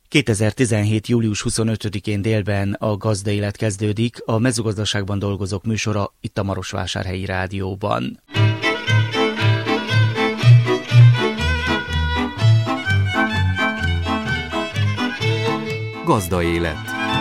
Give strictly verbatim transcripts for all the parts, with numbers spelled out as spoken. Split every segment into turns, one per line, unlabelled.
kétezer-tizenhét. július huszonötödikén délben a Gazda Élet kezdődik, a mezőgazdaságban dolgozók műsora itt a Marosvásárhelyi Rádióban.
Gazda Élet.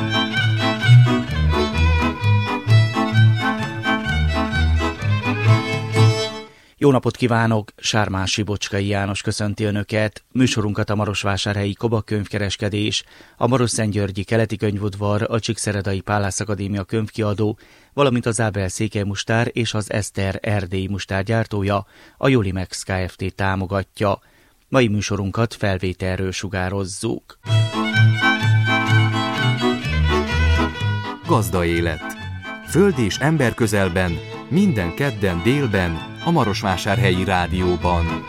Jó napot kívánok! Sármási Bocskai János köszönti Önöket. Műsorunkat a Marosvásárhelyi Koba könyvkereskedés, a Marosszentgyörgyi Keleti Könyvudvar, a Csíkszeredai Pállász Akadémia könyvkiadó, valamint az Ábel Székely Mustár és az Eszter erdélyi mustár gyártója, a Jolimex Kft. Támogatja. Mai műsorunkat felvételről sugározzuk.
Gazda Élet. Föld és ember közelben, minden kedden délben, a Marosvásárhelyi Rádióban.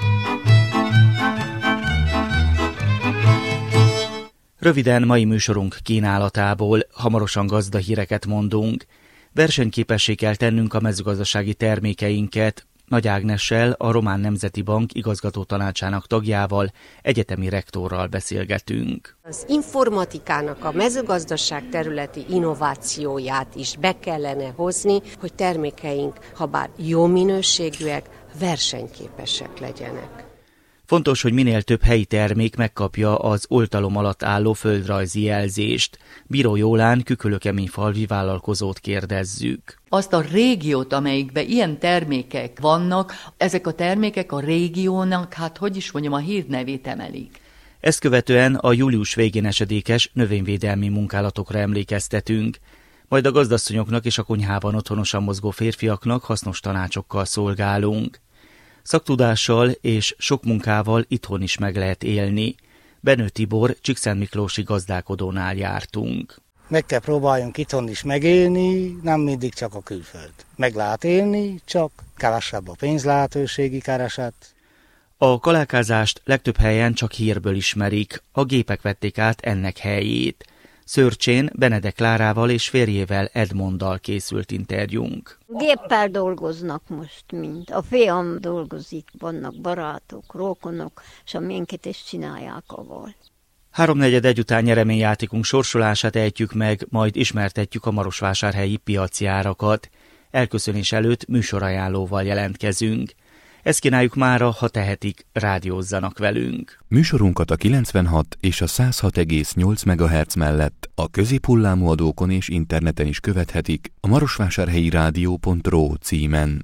Röviden mai műsorunk kínálatából, hamarosan gazdahíreket mondunk. Versenyképessé kell tennünk a mezőgazdasági termékeinket. Nagy Ágnessel, a Román Nemzeti Bank igazgató tanácsának tagjával, egyetemi rektorral beszélgetünk.
Az informatikának a mezőgazdaság területi innovációját is be kellene hozni, hogy termékeink, habár jó minőségűek, versenyképesek legyenek.
Fontos, hogy minél több helyi termék megkapja az oltalom alatt álló földrajzi jelzést. Bíró Jólán kükölökeményfalvi vállalkozót kérdezzük.
Azt a régiót, amelyikben ilyen termékek vannak, ezek a termékek a régiónak, hát hogy is mondjam, a hírnevét emelik.
Ezt követően a július végén esedékes növényvédelmi munkálatokra emlékeztetünk. Majd a gazdasszonyoknak és a konyhában otthonosan mozgó férfiaknak hasznos tanácsokkal szolgálunk. Szaktudással és sok munkával itthon is meg lehet élni. Benő Tibor Csíkszentmiklósi gazdálkodónál jártunk.
Meg kell próbáljunk itthon is megélni, nem mindig csak a külföld. Meg lehet élni, csak kevesebb a pénzlehetőségi kereset.
A kalálkázást legtöbb helyen csak hírből ismerik, a gépek vették át ennek helyét. Szörcsén Benedek Klárával és férjével Edmonddal készült interjúnk.
Géppel dolgoznak most mind. A fiam dolgozik, vannak barátok, rokonok, és a miénket is csinálják avval.
Háromnegyed egy után nyereményjátékunk sorsolását ejtjük meg, majd ismertetjük a marosvásárhelyi piaci árakat. Elköszönés előtt műsorajánlóval jelentkezünk. Ezt kínáljuk mára, ha tehetik, rádiózzanak velünk.
Műsorunkat a kilencvenhat és a száz hat egész nyolc megahertz mellett a középhullámú adókon és interneten is követhetik a marosvásárhelyi rádió pont ro címen.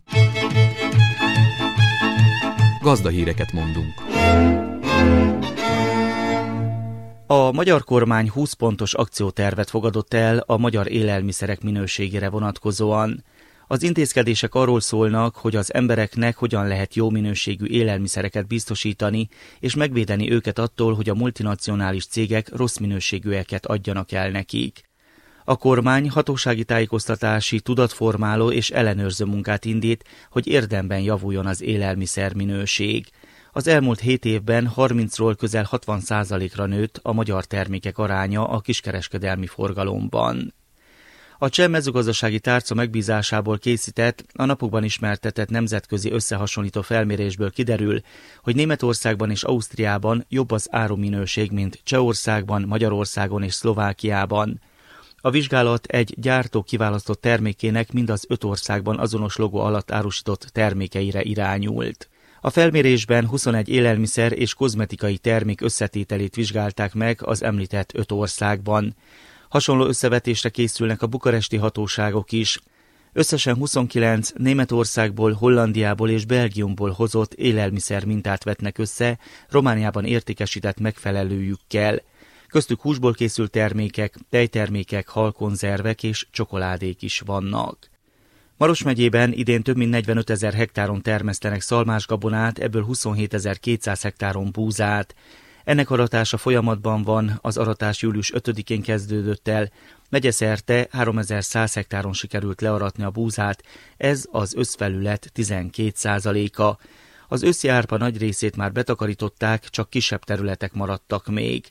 Gazdahíreket mondunk.
A magyar kormány húsz pontos akciótervet fogadott el a magyar élelmiszerek minőségére vonatkozóan. Az intézkedések arról szólnak, hogy az embereknek hogyan lehet jó minőségű élelmiszereket biztosítani, és megvédeni őket attól, hogy a multinacionális cégek rossz minőségűeket adjanak el nekik. A kormány hatósági tájékoztatási, tudatformáló és ellenőrző munkát indít, hogy érdemben javuljon az élelmiszer minőség. Az elmúlt hét évben harmincról közel hatvan százalékra nőtt a magyar termékek aránya a kiskereskedelmi forgalomban. A Cseh mezőgazdasági tárca megbízásából készített, a napokban ismertetett nemzetközi összehasonlító felmérésből kiderül, hogy Németországban és Ausztriában jobb az áruminőség, mint Csehországban, Magyarországon és Szlovákiában. A vizsgálat egy gyártó kiválasztott termékének mind az öt országban azonos logó alatt árusított termékeire irányult. A felmérésben huszonegy élelmiszer és kozmetikai termék összetételét vizsgálták meg az említett öt országban. Hasonló összevetésre készülnek a bukaresti hatóságok is. Összesen huszonkilenc Németországból, Hollandiából és Belgiumból hozott élelmiszer mintát vetnek össze Romániában értékesített megfelelőjükkel. Köztük húsból készült termékek, tejtermékek, halkonzervek és csokoládék is vannak. Maros megyében idén több mint negyvenötezer hektáron termesztenek szalmásgabonát, ebből huszonhétezer-kétszáz hektáron búzát. Ennek aratása folyamatban van, az aratás július ötödikén kezdődött el, megyeszerte háromezer-száz hektáron sikerült learatni a búzát, ez az összfelület tizenkét százaléka. Az őszi árpa nagy részét már betakarították, csak kisebb területek maradtak még.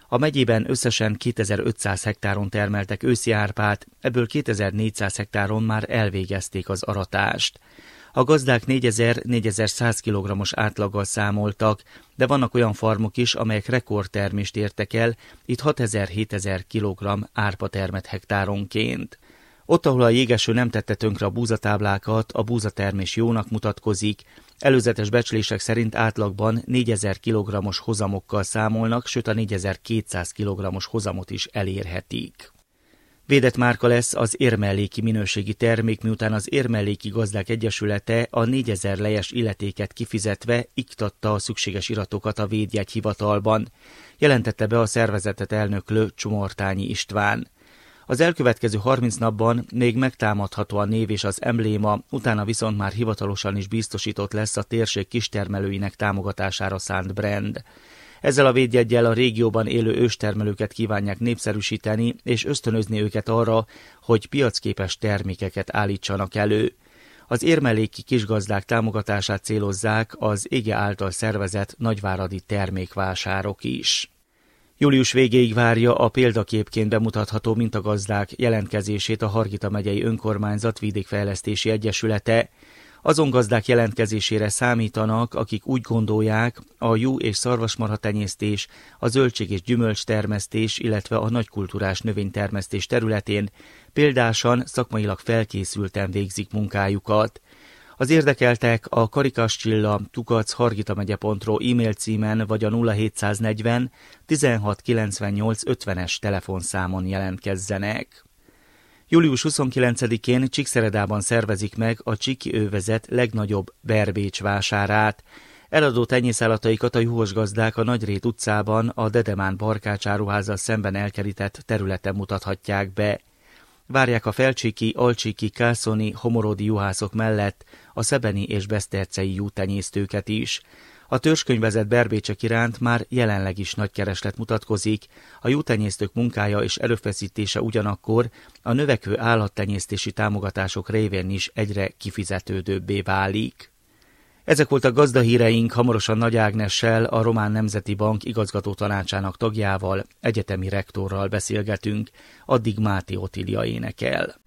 A megyében összesen kétezer-ötszáz hektáron termeltek őszi árpát, ebből kétezer-négyszáz hektáron már elvégezték az aratást. A gazdák négyezer-négyezer-száz kilogrammos átlaggal számoltak, de vannak olyan farmok is, amelyek rekordtermést értek el, itt hatezer-hétezer kilogramm árpa termet hektáronként. Ott, ahol a jégeső nem tette tönkre a búzatáblákat, a búzatermés jónak mutatkozik. Előzetes becslések szerint átlagban négyezer kilogrammos hozamokkal számolnak, sőt a négyezer-kétszáz kilogrammos hozamot is elérhetik. Védett márka lesz az érmelléki minőségi termék, miután az Érmelléki Gazdák Egyesülete a négyezer lejes illetéket kifizetve iktatta a szükséges iratokat a védjegyhivatalban, jelentette be a szervezetet elnöklő Csomortányi István. Az elkövetkező harminc napban még megtámadható a név és az embléma, utána viszont már hivatalosan is biztosított lesz a térség kistermelőinek támogatására szánt brand. Ezzel a védjeggyel a régióban élő őstermelőket kívánják népszerűsíteni és ösztönözni őket arra, hogy piacképes termékeket állítsanak elő. Az érmelléki kisgazdák támogatását célozzák az Ége által szervezett nagyváradi termékvásárok is. Július végéig várja a példaképként bemutatható mintagazdák jelentkezését a Hargita megyei önkormányzat vidékfejlesztési egyesülete. Azon gazdák jelentkezésére számítanak, akik úgy gondolják, a juh- és szarvasmarha tenyésztés, a zöldség- és gyümölcstermesztés, illetve a nagykultúrás növénytermesztés területén példásan szakmailag felkészülten végzik munkájukat. Az érdekeltek a karikascsilla kukac hargitamegye pont ro e-mail címen vagy a nulla hétszáznegyven tizenhat kilencvennyolc ötvenes telefonszámon jelentkezzenek. július huszonkilencedikén Csíkszeredában szervezik meg a Csíki övezet legnagyobb berbécs vásárát. Eladó tenyészállataikat a juhos gazdák a Nagyrét utcában a Dedemán barkácsáruházzal szemben elkerített területen mutathatják be. Várják a felcsíki, alcsíki, kászoni, homorodi juhászok mellett a szebeni és besztercei juhtenyésztőket is. A törzskönyvezett berbécsek iránt már jelenleg is nagy kereslet mutatkozik, a juhtenyésztők munkája és erőfeszítése ugyanakkor a növekvő állattenyésztési támogatások révén is egyre kifizetődőbbé válik. Ezek voltak gazdahíreink, hamarosan Nagy Ágnessel, a Román Nemzeti Bank igazgató tanácsának tagjával, egyetemi rektorral beszélgetünk, addig Máté Otília énekel.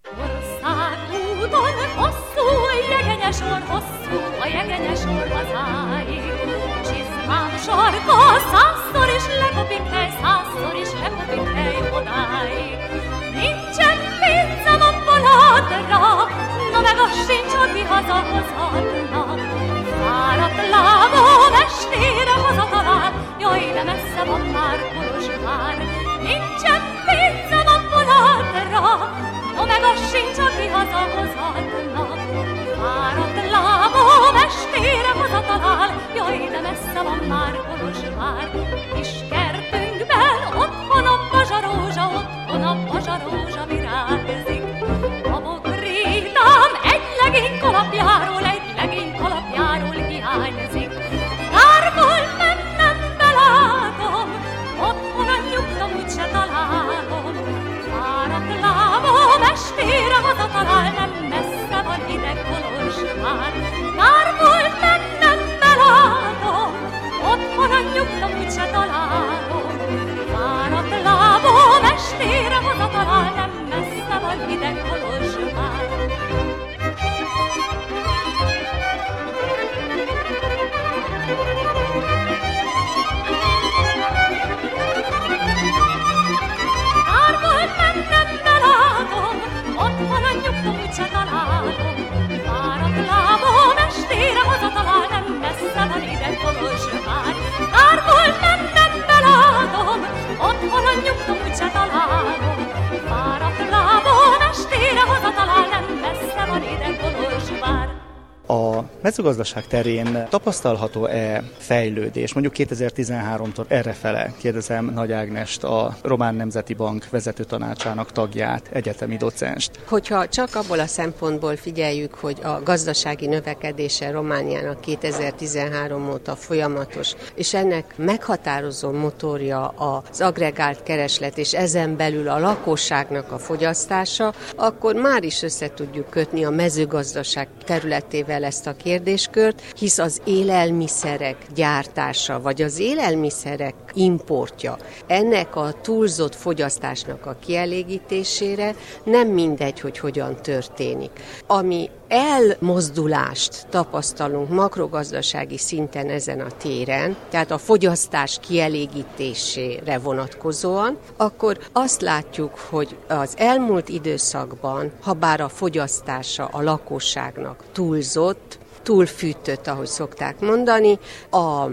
Országúton hosszú, jegenyes or hosszú, a jegenyes or hazáig. Csizmám sarka, százszor is lekopik hely, százszor is lekopik hely odáig. Nincsen pénzem a boládra, na meg az sincs, aki hazahozhatna. Fáradt lábam estére hazatalál, jaj, de messze van már Kolozsvár. Nincsen pénzem a boládra, no meg az sincs, aki hazahozhatna. Fáradt lábam estére hazatalál, jaj, de messze van már Kolozsvár. Kis kertünkben otthon a bazsarózsa, otthon a bazsarózsa virágzik. A bogrétám egy legény kalapjáról, egy legény kalapjáról hiányzik. Kár volt mennem, belátom, otthon a nyugtom úgyse találom. Fáradt lábam estére hazatalál, nem messze van ide Kolozsvár. Kár volt mennem, belátom, otthon a nyugtom úgyse találom. Fáradt lábam estére hazatalál, nem messze van ide Kolozsvár. Kár volt mennem, belátom, otthon a nyugtom úgyse találom. Fáradt lábam estére hazatalál, nem messze van ide Kolozsvár. Kár volt mennem, belátom, otthon a nyugtom úgyse találom. Fáradt lábam estére hazatalál, nem messze van ide Kolozsvár.
A mezőgazdaság terén tapasztalható-e fejlődés, mondjuk kétezer-tizenháromtól errefele? Kérdezem Nagy Ágnest, a Román Nemzeti Bank vezető tanácsának tagját, egyetemi docenst.
Hogyha csak abból a szempontból figyeljük, hogy a gazdasági növekedése Romániának kétezer-tizenhárom óta folyamatos, és ennek meghatározó motorja az agregált kereslet, és ezen belül a lakosságnak a fogyasztása, akkor már is össze tudjuk kötni a mezőgazdaság területével ezt a kérdéskört, hisz az élelmiszerek gyártása, vagy az élelmiszerek importja. Ennek a túlzott fogyasztásnak a kielégítésére nem mindegy, hogy hogyan történik. Ami elmozdulást tapasztalunk makrogazdasági szinten ezen a téren, tehát a fogyasztás kielégítésére vonatkozóan, akkor azt látjuk, hogy az elmúlt időszakban, habár a fogyasztása a lakosságnak túlzott, túlfűtött, ahogy szokták mondani, az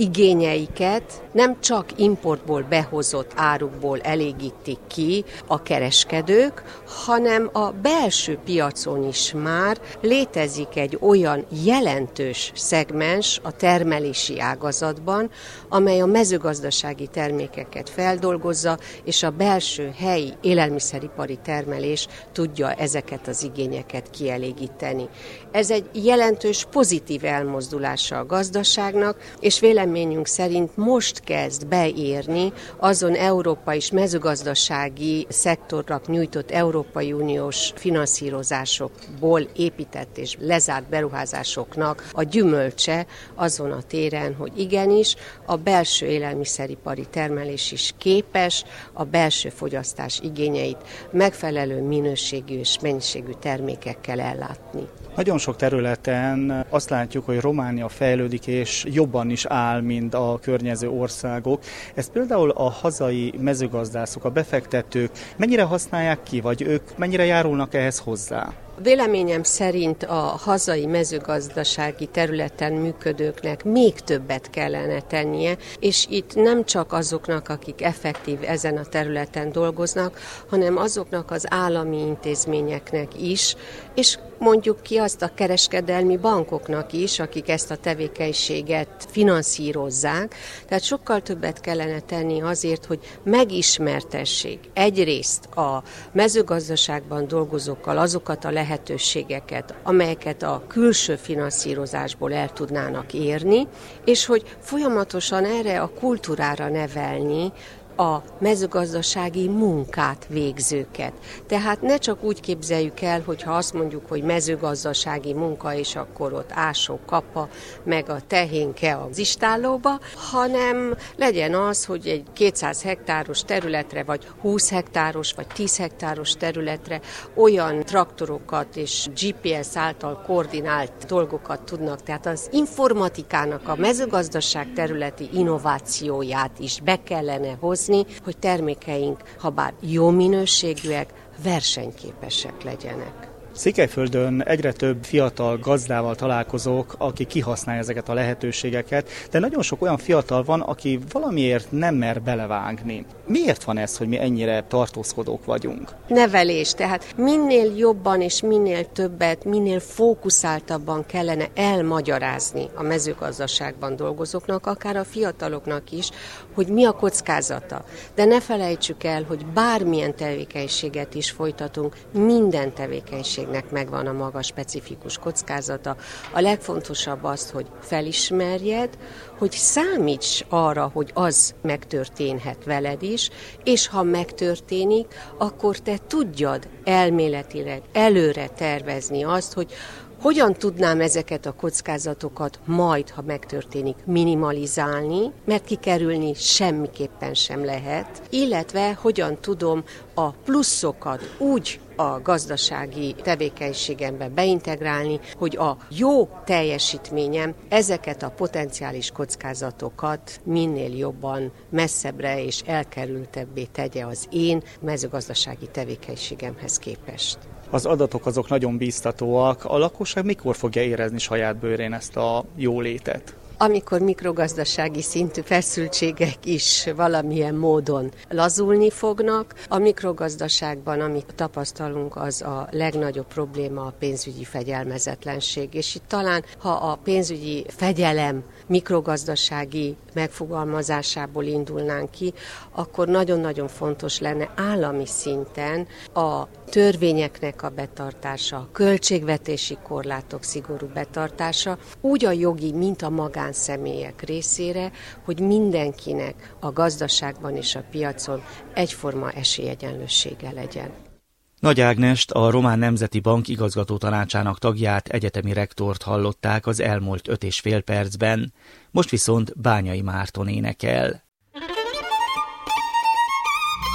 igényeiket nem csak importból behozott árukból elégítik ki a kereskedők, hanem a belső piacon is már létezik egy olyan jelentős szegmens a termelési ágazatban, amely a mezőgazdasági termékeket feldolgozza, és a belső helyi élelmiszeripari termelés tudja ezeket az igényeket kielégíteni. Ez egy jelentős pozitív elmozdulása a gazdaságnak, és véleményünk szerint most kezd beérni azon európai és mezőgazdasági szektornak nyújtott Európai Uniós finanszírozásokból épített és lezárt beruházásoknak a gyümölcse azon a téren, hogy igenis a belső élelmiszeripari termelés is képes a belső fogyasztás igényeit megfelelő minőségű és mennyiségű termékekkel ellátni.
Nagyon sok területen azt látjuk, hogy Románia fejlődik és jobban is áll, mint a környező országok. Ezt például a hazai mezőgazdászok, a befektetők mennyire használják ki, vagy ők mennyire járulnak ehhez hozzá?
Véleményem szerint a hazai mezőgazdasági területen működőknek még többet kellene tennie, és itt nem csak azoknak, akik effektív ezen a területen dolgoznak, hanem azoknak az állami intézményeknek is, és mondjuk ki azt a kereskedelmi bankoknak is, akik ezt a tevékenységet finanszírozzák. Tehát sokkal többet kellene tenni azért, hogy megismertessék egyrészt a mezőgazdaságban dolgozókkal azokat a lehetőségeket, amelyeket a külső finanszírozásból el tudnának érni, és hogy folyamatosan erre a kultúrára nevelni a mezőgazdasági munkát végzőket. Tehát ne csak úgy képzeljük el, hogyha azt mondjuk, hogy mezőgazdasági munka, és akkor ott ásó kapa, meg a tehénke az istállóba, hanem legyen az, hogy egy kétszáz hektáros területre, vagy húsz hektáros, vagy tíz hektáros területre olyan traktorokat és gé pé es által koordinált dolgokat tudnak. Tehát az informatikának a mezőgazdaság területi innovációját is be kellene hozni, hogy termékeink, habár jó minőségűek, versenyképesek legyenek.
Székelyföldön egyre több fiatal gazdával találkozok, aki kihasználja ezeket a lehetőségeket, de nagyon sok olyan fiatal van, aki valamiért nem mer belevágni. Miért van ez, hogy mi ennyire tartózkodók vagyunk?
Nevelés, tehát minél jobban és minél többet, minél fókuszáltabban kellene elmagyarázni a mezőgazdaságban dolgozóknak, akár a fiataloknak is, hogy mi a kockázata. De ne felejtsük el, hogy bármilyen tevékenységet is folytatunk, minden tevékenységnek megvan a maga specifikus kockázata. A legfontosabb az, hogy felismerjed, hogy számíts arra, hogy az megtörténhet veled is, és ha megtörténik, akkor te tudjad elméletileg előre tervezni azt, hogy hogyan tudnám ezeket a kockázatokat majd, ha megtörténik, minimalizálni, mert kikerülni semmiképpen sem lehet, illetve hogyan tudom a pluszokat úgy a gazdasági tevékenységembe beintegrálni, hogy a jó teljesítményem ezeket a potenciális kockázatokat minél jobban messzebbre és elkerültebbé tegye az én mezőgazdasági tevékenységemhez képest.
Az adatok azok nagyon bíztatóak. A lakosság mikor fogja érezni saját bőrén ezt a jólétet?
Amikor mikrogazdasági szintű feszültségek is valamilyen módon lazulni fognak. A mikrogazdaságban, amit tapasztalunk, az a legnagyobb probléma a pénzügyi fegyelmezetlenség. És itt talán, ha a pénzügyi fegyelem mikrogazdasági megfogalmazásából indulnánk ki, akkor nagyon-nagyon fontos lenne állami szinten a törvényeknek a betartása, a költségvetési korlátok szigorú betartása, úgy a jogi, mint a magánszemélyek részére, hogy mindenkinek a gazdaságban és a piacon egyforma esélyegyenlősége legyen.
Nagy Ágnest, a Román Nemzeti Bank igazgatótanácsának tagját, egyetemi rektort hallották az elmúlt öt és fél percben, most viszont Bányai Márton énekel.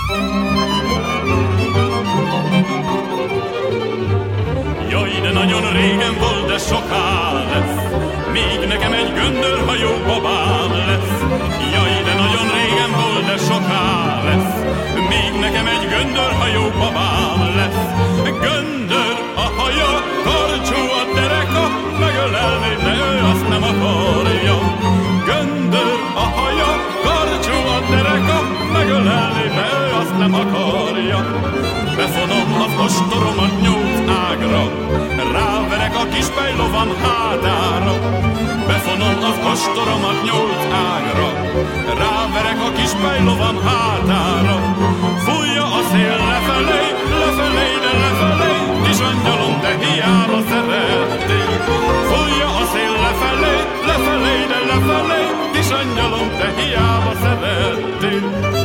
Jaj, de nagyon régen volt, de soká lesz, még nekem egy göndörhajó babám lesz. Jaj, de nagyon régen volt, de soká lesz, még nekem egy göndörhajó babám lesz. Göndör a haja, karcsú a dereka, megölelni, de ő azt nem akarja. Göndör a haja, karcsú a dereka, megölelni, de ő azt nem akarja. Befonom az ostoromat nyolc ágra, ráverek a kis pejlovam hátára. Befonom az ostoromat nyolc ágra, ráverek a kis pejlovam hátára. Fújja a szél lefelé, lefelé, de lefelé, kis angyalom, de hiába szerettél. Fújja a szél lefelé, lefelé, de lefelé, kis angyalom, de hiába szerettél.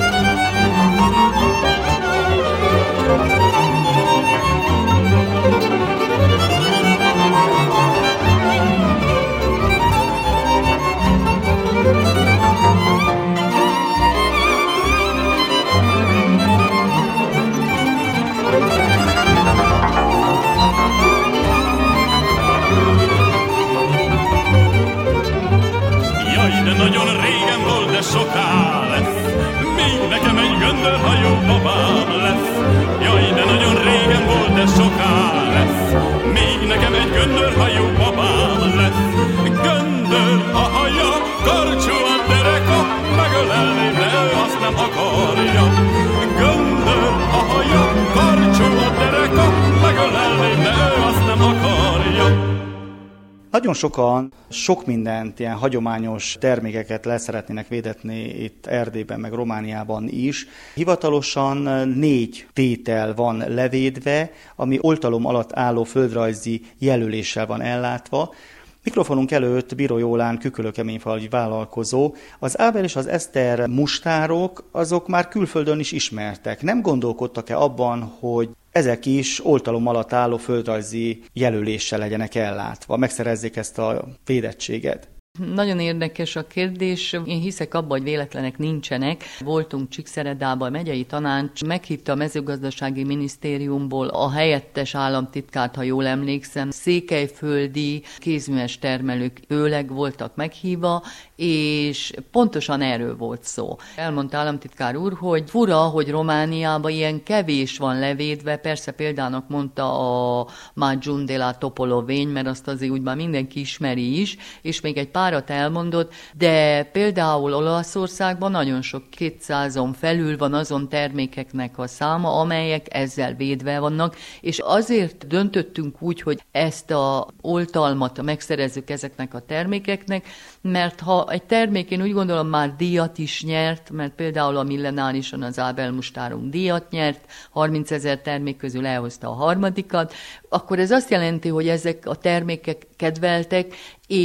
Nagyon régen volt, de soká lesz, még nekem egy göndörhajó babám lesz. Jaj, de nagyon régen volt, de soká lesz, még nekem egy göndörhajó babám lesz. Göndör a haja, karcsú a dereka, megölelni, de ő azt nem akarja. Göndör a haja, karcsú a dereka, megölelni, de ő azt nem akarja.
Nagyon sokan sok mindent, ilyen hagyományos termékeket le szeretnének védetni itt Erdélyben, meg Romániában is. Hivatalosan négy tétel van levédve, ami oltalom alatt álló földrajzi jelöléssel van ellátva. Mikrofonunk előtt Bíró Jólán kükölőkeményfalvi vállalkozó. Az Ábel és az Eszter mustárok, azok már külföldön is ismertek. Nem gondolkodtak-e abban, hogy ezek is oltalom alatt álló földrajzi jelöléssel legyenek ellátva, megszerezzék ezt a védettséget?
Nagyon érdekes a kérdés. Én hiszek abban, hogy véletlenek nincsenek. Voltunk Csíkszeredában, a megyei tanács meghívta a mezőgazdasági minisztériumból a helyettes államtitkárt, ha jól emlékszem. Székelyföldi kézműves termelők főleg voltak meghívva, és pontosan erről volt szó. Elmondta államtitkár úr, hogy fura, hogy Romániában ilyen kevés van levédve, persze példának mondta a Majun de la Topolovény, mert azt azért úgy már mindenki ismeri is, és még egy párat elmondott, de például Olaszországban nagyon sok kétszázon felül van azon termékeknek a száma, amelyek ezzel védve vannak, és azért döntöttünk úgy, hogy ezt a oltalmat megszerezzük ezeknek a termékeknek, mert ha egy termék, én úgy gondolom, már díjat is nyert, mert például a millenárisan az Ábel mustárunk díjat nyert, harmincezer termék közül elhozta a harmadikat, akkor ez azt jelenti, hogy ezek a termékek kedveltek,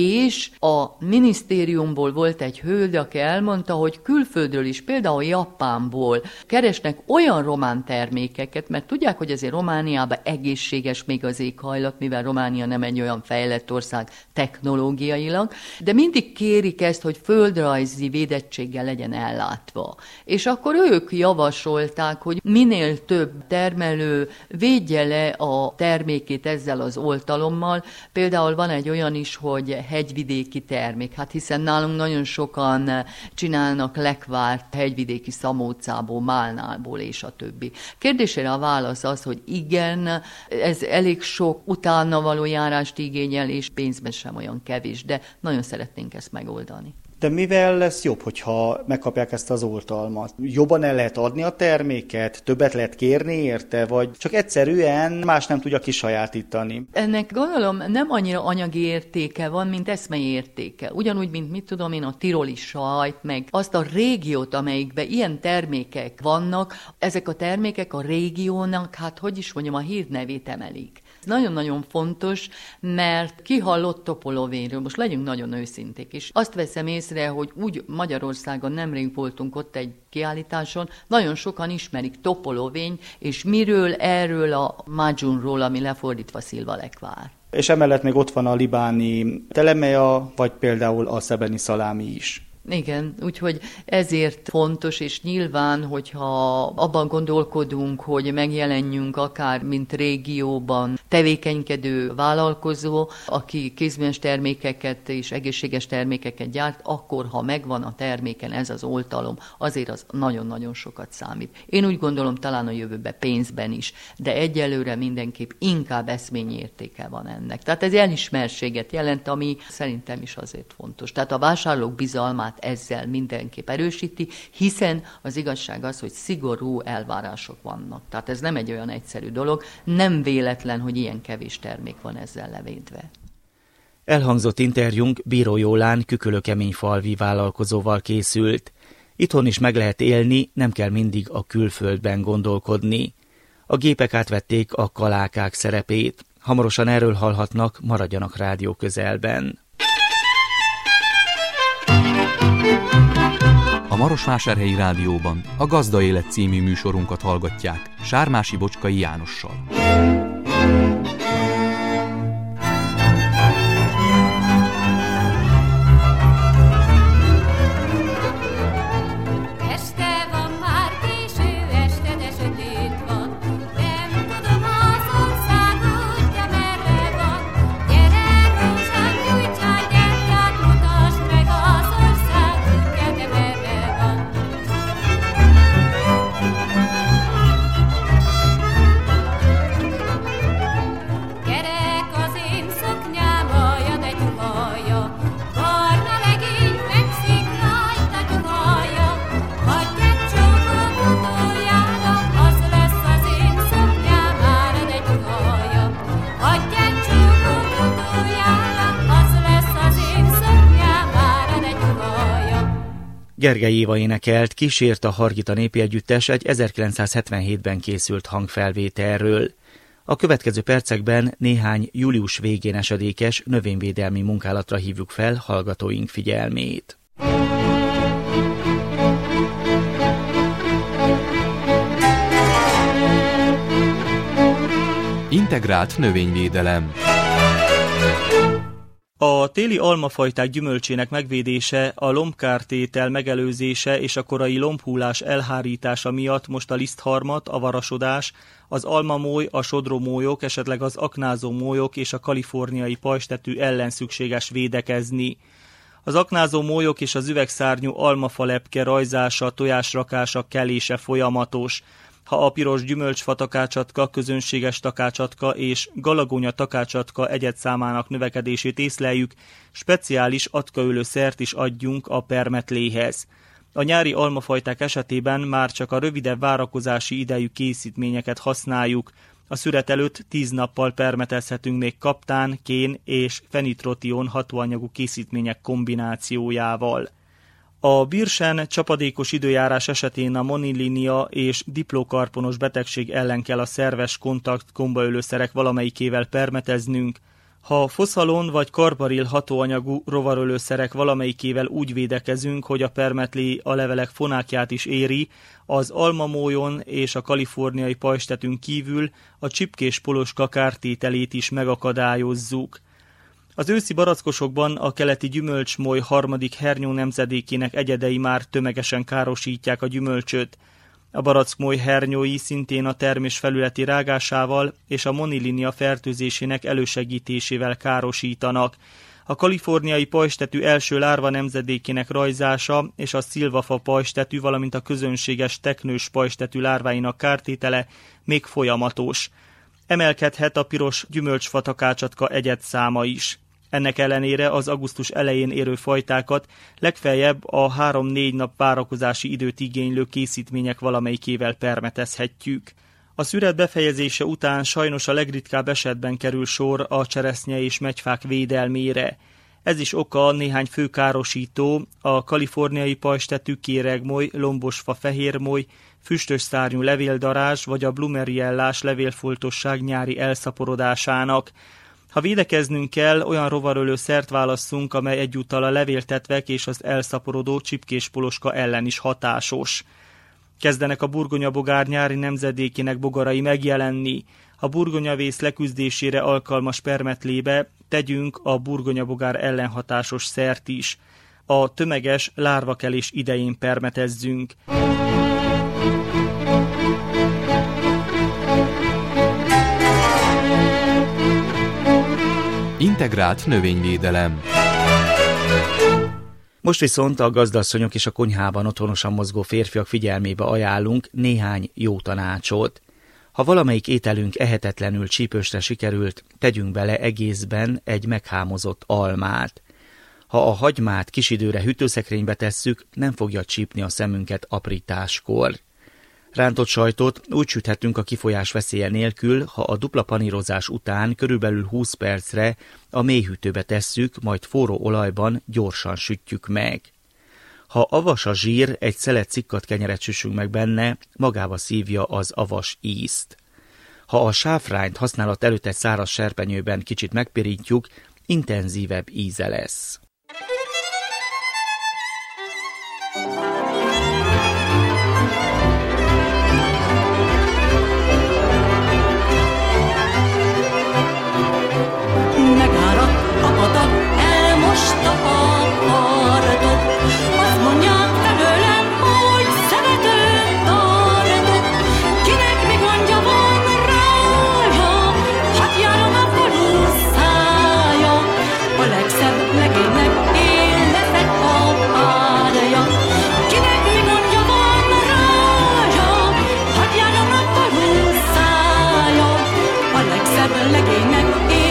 és a minisztériumból volt egy hölgy, aki elmondta, hogy külföldről is, például Japánból keresnek olyan román termékeket, mert tudják, hogy azért Romániában egészséges még az éghajlat, mivel Románia nem egy olyan fejlett ország technológiailag, de mindig kérik ezt, hogy földrajzi védettséggel legyen ellátva. És akkor ők javasolták, hogy minél több termelő védje le a termékét ezzel az oltalommal. Például van egy olyan is, hogy hegyvidéki termék, hát hiszen nálunk nagyon sokan csinálnak lekvárt hegyvidéki szamócából, málnából és a többi. Kérdésére a válasz az, hogy igen, ez elég sok utána való járást igényel, és pénzben sem olyan kevés, de nagyon szeretnénk ezt megoldani.
De mivel lesz jobb, hogyha megkapják ezt az oltalmat? Jobban el lehet adni a terméket, többet lehet kérni érte, vagy csak egyszerűen más nem tudja kisajátítani?
Ennek gondolom nem annyira anyagi értéke van, mint eszmei értéke. Ugyanúgy, mint mit tudom én, a tiroli sajt, meg azt a régiót, amelyikben ilyen termékek vannak, ezek a termékek a régiónak, hát hogy is mondjam, a hírnevét emelik. Ez nagyon-nagyon fontos, mert kihallott Topolovénről, most legyünk nagyon őszinték, és azt veszem észre, hogy úgy Magyarországon nemrég voltunk ott egy kiállításon, nagyon sokan ismerik Topolovény, és miről, erről a Majunról, ami lefordítva szilvalekvár.
És emellett még ott van a libáni telemeja, vagy például a szebeni szalámi is.
Igen, úgyhogy ezért fontos, és nyilván, hogyha abban gondolkodunk, hogy megjelenjünk akár mint régióban tevékenykedő vállalkozó, aki kézműves termékeket és egészséges termékeket gyárt, akkor, ha megvan a terméken ez az oltalom, azért az nagyon-nagyon sokat számít. Én úgy gondolom, talán a jövőben pénzben is, de egyelőre mindenképp inkább eszményi értéke van ennek. Tehát ez elismertséget jelent, ami szerintem is azért fontos. Tehát a vásárlók bizalmát ezzel mindenképp erősíti, hiszen az igazság az, hogy szigorú elvárások vannak. Tehát ez nem egy olyan egyszerű dolog, nem véletlen, hogy ilyen kevés termék van ezzel levédve.
Elhangzott interjúnk Bíró Jólán kükölökeményfalvi vállalkozóval készült. Itthon is meg lehet élni, nem kell mindig a külföldben gondolkodni. A gépek átvették a kalákák szerepét. Hamarosan erről hallhatnak, maradjanak rádió közelben.
A Marosvásárhelyi Rádióban a Gazda Élet című műsorunkat hallgatják Sármási Bocskai Jánossal.
Gergely Éva énekelt, kísért a Hargita Népi Együttes egy ezerkilencszázhetvenhétben készült hangfelvételről. A következő percekben néhány július végén esedékes növényvédelmi munkálatra hívjuk fel hallgatóink figyelmét.
Integrált növényvédelem.
A téli almafajták gyümölcsének megvédése, a lombkártétel megelőzése és a korai lombhullás elhárítása miatt most a lisztharmat, a varasodás, az almamóly, a sodromólyok, esetleg az aknázó mólyok és a kaliforniai pajzstetű ellen szükséges védekezni. Az aknázó mólyok és az üvegszárnyú almafalepke rajzása, tojásrakása, kelése folyamatos. Ha a piros gyümölcsfa takácsatka, közönséges takácsatka és galagónya takácsatka egyedszámának növekedését észleljük, speciális atkaölő szert is adjunk a permetléhez. A nyári almafajták esetében már csak a rövidebb várakozási idejű készítményeket használjuk. A szüret előtt tíz nappal permetezhetünk még kaptán, kén és fenitrotion hatóanyagú készítmények kombinációjával. A birsen csapadékos időjárás esetén a monilinia és diplokarponos betegség ellen kell a szerves kontakt gombaölőszerek valamelyikével permeteznünk. Ha foszalon vagy karbaril hatóanyagú rovarölőszerek valamelyikével úgy védekezünk, hogy a permetlé a levelek fonákját is éri, az almamólyon és a kaliforniai pajzstetűn kívül a csipkés poloska kártételét is megakadályozzuk. Az őszi barackosokban a keleti gyümölcsmoly harmadik hernyó nemzedékének egyedei már tömegesen károsítják a gyümölcsöt. A barackmoly hernyói szintén a termés felületi rágásával és a monilinia fertőzésének elősegítésével károsítanak. A kaliforniai pajzstetű első lárva nemzedékének rajzása és a szilvafa pajzstetű, valamint a közönséges teknős pajzstetű lárváinak kártétele még folyamatos. Emelkedhet a piros gyümölcsfa takácsatka egyedszáma is. Ennek ellenére az augusztus elején érő fajtákat legfeljebb a három-négy nap várakozási időt igénylő készítmények valamelyikével permetezhetjük. A szüret befejezése után sajnos a legritkább esetben kerül sor a cseresznye és megyfák védelmére. Ez is oka néhány fő károsító, a kaliforniai pajzstetű, kéregmoly, lombosfa fehérmoly, füstös szárnyú levéldarázs vagy a blumeriellás levélfoltosság nyári elszaporodásának. Ha védekeznünk kell, olyan rovarölő szert válasszunk, amely egyúttal a levéltetvek és az elszaporodó csipkés poloska ellen is hatásos. Kezdenek a burgonyabogár nyári nemzedékének bogarai megjelenni. A burgonyavész leküzdésére alkalmas permetlébe tegyünk a burgonyabogár ellenhatásos szert is. a tömeges lárvakelés idején permetezzünk.
Integrált növényvédelem.
Most viszont a gazdasszonyok és a konyhában otthonosan mozgó férfiak figyelmébe ajánlunk néhány jó tanácsot. Ha valamelyik ételünk ehetetlenül csípősre sikerült, tegyünk bele egészben egy meghámozott almát. Ha a hagymát kis időre hűtőszekrénybe tesszük, nem fogja csípni a szemünket aprításkor. Rántott sajtot úgy süthetünk a kifolyás veszélye nélkül, ha a dupla panírozás után körülbelül húsz percre a mélyhűtőbe tesszük, majd forró olajban gyorsan sütjük meg. Ha avas a zsír, egy szelet szikkat kenyeret süssünk meg benne, magába szívja az avas ízt. Ha a sáfrányt használat előtt egy száraz serpenyőben kicsit megpirítjuk, intenzívebb íze lesz.
Megáradt a patak, elmosta a partot. Azt mondják felőlem, hogy szeretőt tartok. Kinek mi gondja van rája, hát járom a falu szája. A legszebb legénynek én leszek a párja. Kinek mi gondja van rája, hát járom a falu szája. A legszebb legénynek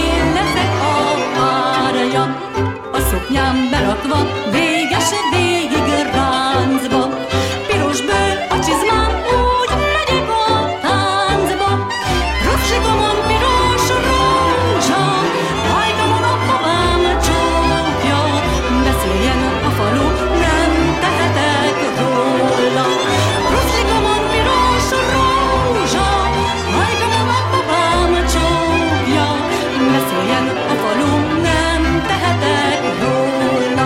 a szoknyám berakva, véges végig ráncba. Piros bőr a csizmám, úgy megyek a táncba. Rupsikomon piros rózsa, hajkamon a babám csókja. Beszéljen a falu, nem tehetek róla. Rupsikomon piros rózsa, hajkamon a babám csókja. Beszéljen a falu, nem tehetek róla.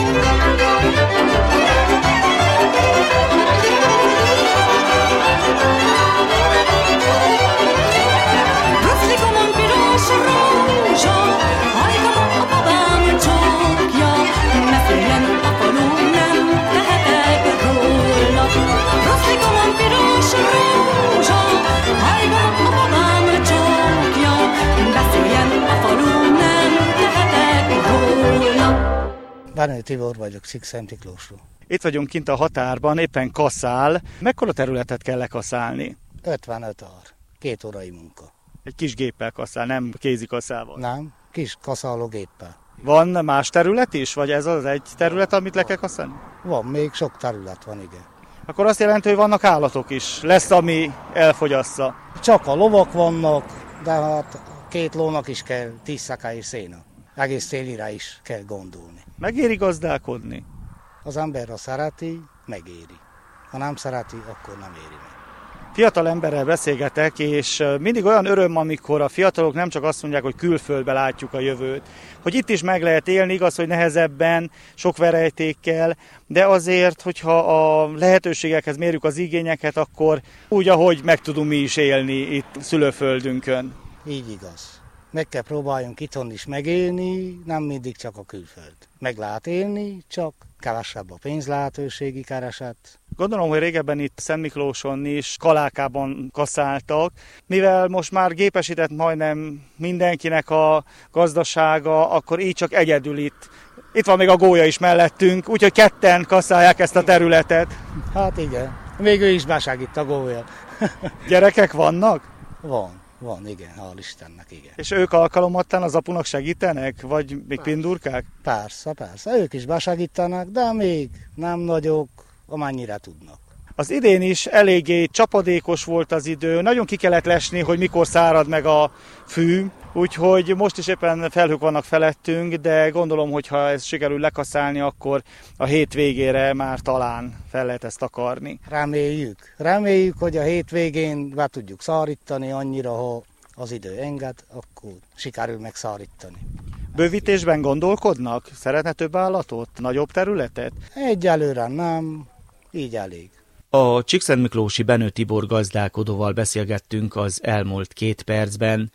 Ruszlikomon piros rózsa, hajkamon a babám csókja. Beszéljen a falu, nem tehetek róla. Ruszlikomon piros rózsa, hajkamon a babám csókja. Beszéljen a falu, nem tehetek róla.
Bárnai Tibor vagyok, Csíkszentmiklósról.
Itt vagyunk kint a határban, éppen kaszál. Mekkora területet kell lekaszálni?
ötvenöt ár, két órai munka.
Egy kis géppel kaszál, nem kézi kaszálval.
Nem, kis kaszálógéppel.
Van más terület is, vagy ez az egy terület, amit le kell kaszálni?
Van, még sok terület van, igen.
Akkor azt jelenti, hogy vannak állatok is. Lesz, ami elfogyassza.
Csak a lovak vannak, de hát két lónak is kell tíz szakály széna. Egész télire is kell gondolni.
Megéri gazdálkodni?
Az ember, ha szereti, megéri. Ha nem szereti, akkor nem éri meg.
Fiatal emberrel beszélgetek, és mindig olyan öröm, amikor a fiatalok nem csak azt mondják, hogy külföldbe látjuk a jövőt, hogy itt is meg lehet élni, igaz, hogy nehezebben, sok verejtékkel, de azért, hogyha a lehetőségekhez mérjük az igényeket, akkor úgy, ahogy meg tudunk mi is élni itt szülőföldünkön.
Így igaz. Meg kell próbáljunk itthon is megélni, nem mindig csak a külföld. Meg lehet élni, csak kevesebb a pénzlehetőségi kereset.
Gondolom, hogy régebben itt Szentmiklóson is kalákában kaszáltak, mivel most már gépesített majdnem mindenkinek a gazdasága, akkor így csak egyedül itt. Itt van még a gólya is mellettünk, úgyhogy ketten kaszálják ezt a területet.
Hát igen, még ő is besegít a gólya.
Gyerekek vannak?
Van. Van, igen, hál' Istennek, igen.
És ők alkalomattán az apunak segítenek? Vagy még persze. Pindurkák?
Persze, persze. Ők is besegítenek, de még nem nagyok, amennyire tudnak.
Az idén is eléggé csapadékos volt az idő, nagyon ki kellett lesni, hogy mikor szárad meg a fű, úgyhogy most is éppen felhők vannak felettünk, de gondolom, hogy ha ez sikerül lekaszálni, akkor a hét végére már talán fel lehet ezt takarni.
Reméljük. Reméljük, hogy a hétvégén be tudjuk szárítani annyira, ha az idő enged, akkor sikerül megszárítani.
Bővítésben gondolkodnak? Szeretne több állatot? Nagyobb területet?
Egyelőre nem, így elég.
A Csíkszentmiklósi Benő Tibor gazdálkodóval beszélgettünk az elmúlt két percben.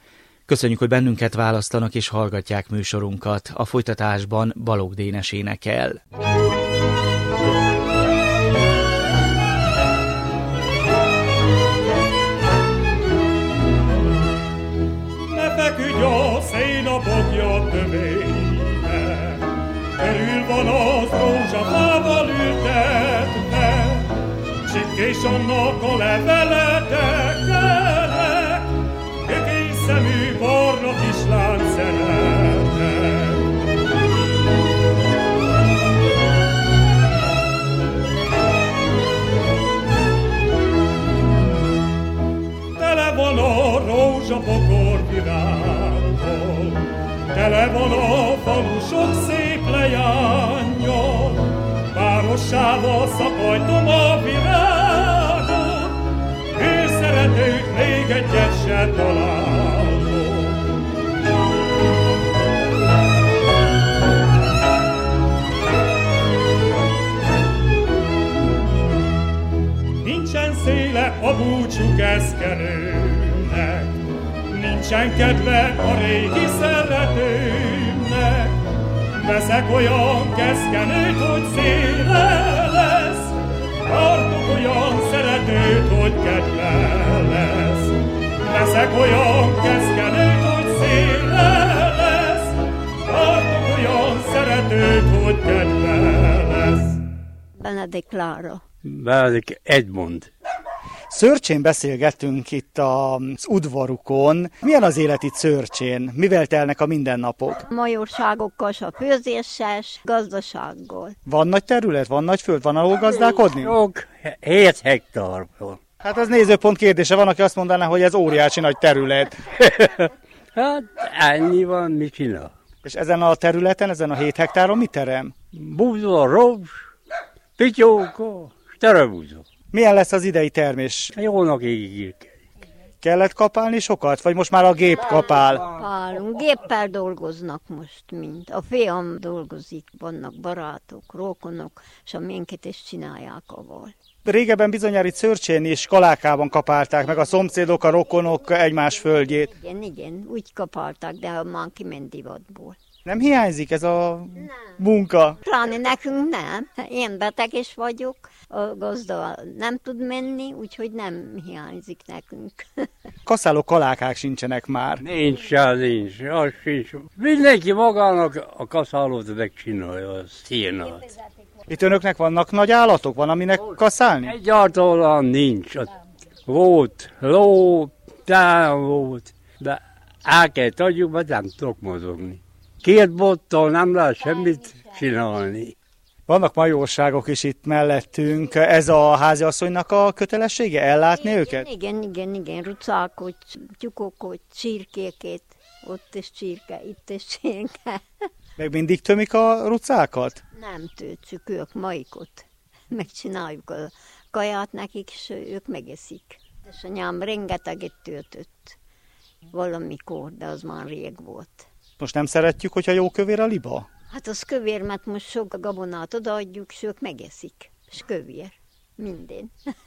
Köszönjük, hogy bennünket választanak és hallgatják műsorunkat. A folytatásban Balogh Dénes énekel.
Ne feküdj a szén a bokja tövében, körül van az rózsafával ültetve, csipkés annak a levele tekerek, kökény szemű barna kislány szeretnek. Tele van a rózsabokor virággal, tele van a falu sok szép leányjal, párossával szakajtom a virágot, ő szeretőt még egyet se találok. Nincsen széle a búcsú keszkenőnek, nincsen kedve a régi szeretőmnek. Veszek olyan keszkenőt, hogy széle lesz, tartok olyan szeretőt, hogy kedve lesz. Veszek olyan keszkenőt, hogy széle lesz, tartok olyan szeretőt, hogy kedve lesz.
Benedek Klára.
Benedek Edmond.
Szörcsén beszélgettünk itt az udvarukon. Milyen az élet itt Szörcsén? Mivel telnek a mindennapok?
Majorságokkal, a főzéssel, gazdasággal.
Van nagy terület, van nagy föld, van ahol gazdálkodni?
Sok, hét hektárból.
Hát az nézőpont kérdése, van, aki azt mondaná, hogy ez óriási nagy terület.
Hát ennyi van, mit csinál?
És ezen a területen, ezen a hét hektáron mit terem?
Búza, robs, pityóka, terebúza.
Milyen lesz az idei termés?
Jónak ígérkedik.
Kellett kapálni sokat, vagy most már a gép kapál?
Kapálunk, géppel dolgoznak most mind. A fiam dolgozik, vannak barátok, rokonok, és a minket is csinálják avval.
Régebben bizonyára itt Szörcsén is Kalákában kapálták meg a szomszédok, a rokonok egymás földjét.
Igen, igen, úgy kapálták, de már kiment divatból.
Nem hiányzik ez a nem. munka?
Pláne nekünk nem. Én beteg is vagyok, a gazda nem tud menni, úgyhogy nem hiányzik nekünk.
Kaszáló kalákák sincsenek már.
Nincs, nincs, az sincs. Mindenki magának a kaszálót megcsinálja, a szénát.
Itt önöknek vannak nagy állatok? Van, aminek kaszálni?
Egyáltalán nincs. Volt, ló, tán volt, de el kell adjuk, mert nem tudok mozogni. Két bottal nem lehet semmit csinálni.
Vannak majorságok is itt mellettünk. Ez a háziasszonynak a kötelessége? Ellátni
igen,
őket?
Igen, igen, igen. Rucákot, tyúkokat, csirkéket. Ott is csirke, itt is csirke.
Meg mindig tömik a rucákat?
Nem töltsük, ők majkot. Megcsináljuk a kaját nekik, és ők megeszik. És anyám rengeteget töltött valamikor, de az már rég volt.
Most nem szeretjük, hogyha jó kövér a liba?
Hát az kövér, mert most sok gabonát odaadjuk, és ők megeszik. És kövér. Minden.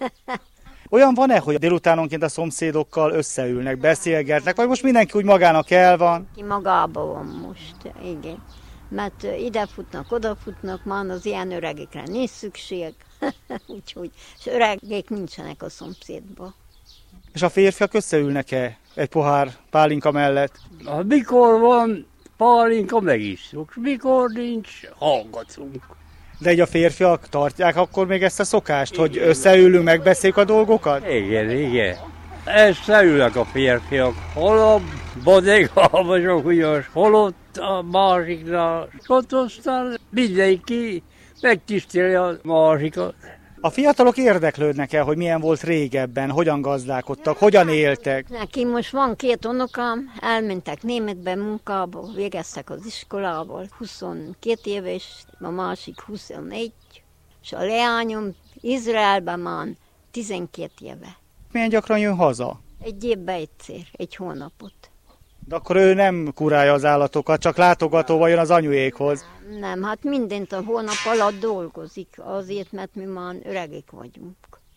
Olyan van-e, hogy délutánonként a szomszédokkal összeülnek, beszélgetnek, vagy most mindenki úgy magának el van?
Ki magában van most, igen. Mert ide futnak, oda futnak, már az ilyen öregekre nincs szükség. Úgyhogy, és öregek nincsenek a szomszédban.
És a férfiak összeülnek-e egy pohár pálinka mellett?
Ha mikor van pálinka, megisszuk. Mikor nincs, hallgatunk.
De így a férfiak tartják akkor még ezt a szokást, igen, hogy összeülünk, megbeszéljük a dolgokat?
Igen, igen. Összeülnek a férfiak. Hol a bodegába sok ugyas, hol ott a másiknál. Ott aztán mindenki megtiszteli a másikat.
A fiatalok érdeklődnek el, hogy milyen volt régebben, hogyan gazdálkodtak, hogyan éltek?
Neki most van két unokám, elmentek németbe munkába, végeztek az iskolából, huszonkét éves, a másik huszonegy, és a leányom Izraelben már tizenkét éve.
Milyen gyakran jön haza?
Egy évben egyszer, egy hónapot.
De akkor ő nem kurálja az állatokat, csak látogatóval jön az anyuékhoz.
Nem, nem, hát mindent a hónap alatt dolgozik, azért, mert mi már öregek vagyunk.